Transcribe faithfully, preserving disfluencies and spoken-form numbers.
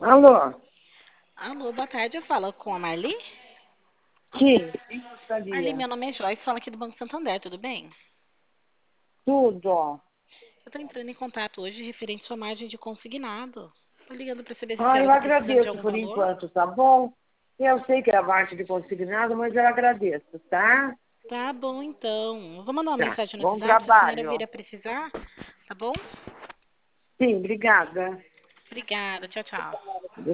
Alô? Alô, boa tarde. Eu falo com a Marli. Sim, quem Marli, gostaria? meu nome é Joyce, falo aqui do Banco Santander, tudo bem? Tudo. Eu estou entrando em contato hoje referente à sua margem de consignado. Estou ligando para saber se a Ah, senhora eu está precisando de agradeço algum por valor. enquanto, tá bom? Eu sei que é a parte de consignado, mas eu agradeço, tá? Tá bom, então. Eu vou mandar uma Tá. mensagem no Bom WhatsApp se a senhora vir trabalho. a precisar, tá bom? Sim, obrigada. Obrigada, tchau, tchau.